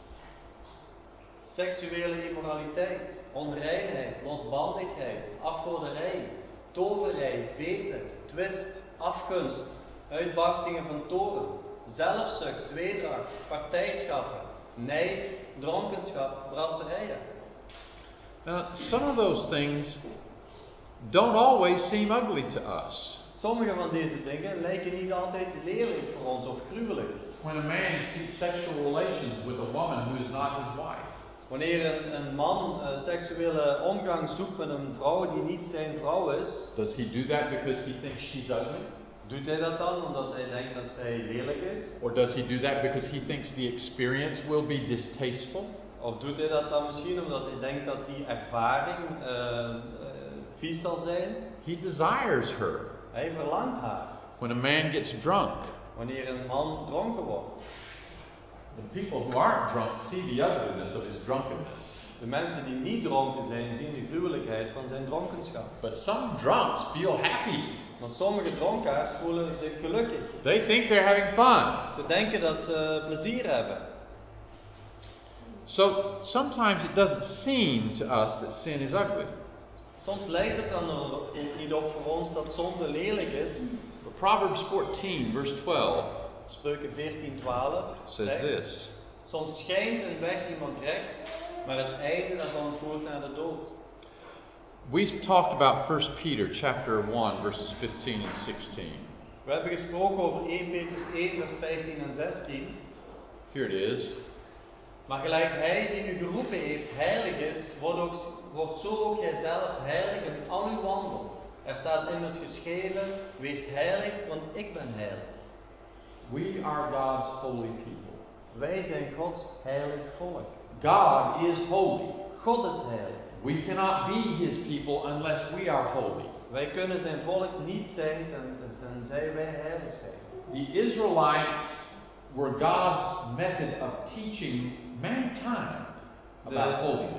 Seksuele immoraliteit, onreinheid, losbandigheid, afgoderij, toverij, veten, twist, afgunst, uitbarstingen van toorn, zelfzucht, tweedracht, partijschappen, nijd, dronkenschap, brasserijen. Now, some of those things don't always seem ugly to us. Sommige van deze dingen lijken niet altijd lelijk voor ons of gruwelijk. When a man seeks sexual relations with a woman who is not his wife. Wanneer een man seksuele omgang zoekt met een vrouw die niet zijn vrouw is, Does he do that because he thinks she's ugly? doet hij dat dan omdat hij denkt dat zij lelijk is? Or does he do that because he thinks the experience will be distasteful? Of doet hij dat dan misschien omdat hij denkt dat die ervaring vies zal zijn? He desires her. Hij verlangt haar. When a man gets drunk, Wanneer een man dronken wordt. the people who aren't drunk see the ugliness of his drunkenness. De mensen die niet dronken zijn, zien de gruwelijkheid van zijn dronkenschap. But some drunks feel happy. Maar sommige dronkaars voelen zich gelukkig. They think they're having fun. Ze denken dat ze plezier hebben. So sometimes it doesn't seem to us that sin is ugly. Soms lijkt het dan ook niet op voor ons dat zonde lelijk is. But Proverbs 14 verse 12 Spreuken 14:12 says zegt, this. soms schijnt een weg iemand recht, maar het einde daarvan voert naar de dood. We've talked about 1 Peter chapter 1 verses 15 and 16. We hebben gesproken over 1 Petrus 1 vers 15 en 16. Here it is. Maar gelijk hij die u geroepen heeft heilig is, wordt zo ook jijzelf heilig in al uw wandel. Er staat immers geschreven, wees heilig, want ik ben heilig. We are God's holy people. Wij zijn Gods heilig volk. God is holy. God is heilig. We cannot be His people unless we are holy. Wij kunnen zijn volk niet zijn tenzij wij heilig zijn. The Israelites were God's method of teaching mankind about holiness.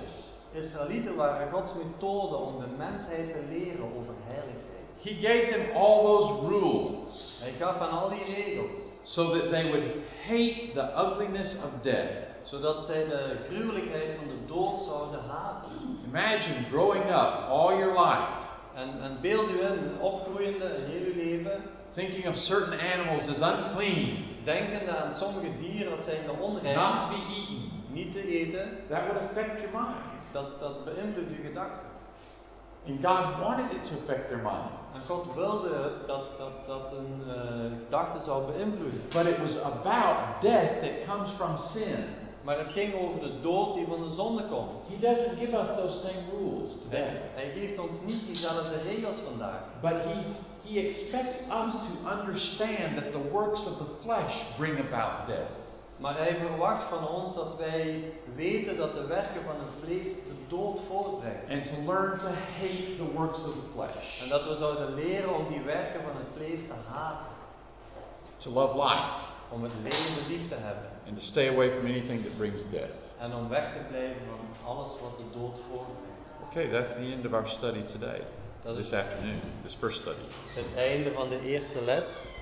Israëlieten waren Gods methode om de mensheid te leren over heiligheid. He gave them all those rules Hij gaf aan al die regels, so that they would hate the ugliness of death. zodat zij de gruwelijkheid van de dood zouden haten. Imagine growing up all your life, En beeld u in, opgroeiende in heel uw leven, thinking of certain animals as unclean, denkende aan sommige dieren als zijnde onrein, not to be eaten. niet te eten, That would affect your mind. dat beïnvloedt uw gedachten. And God wanted it to affect their mind. En God wilde dat een gedachte zou beïnvloeden. But it was about death that comes from sin. Maar het ging over de dood die van de zonde komt. He doesn't give us those same rules today. Hij geeft ons niet diezelfde regels vandaag. But he expects us to understand that the works of the flesh bring about death. Maar hij verwacht van ons dat wij weten dat de werken van het vlees de dood voortbrengen. And to learn to hate the works of the flesh. En dat we zouden leren om die werken van het vlees te haten. To love life. Om het leven lief te hebben. And to stay away from anything that brings death. En om weg te blijven van alles wat de dood voortbrengt. Okay, that's the end of our study today. This afternoon, this first study. Het einde van de eerste les.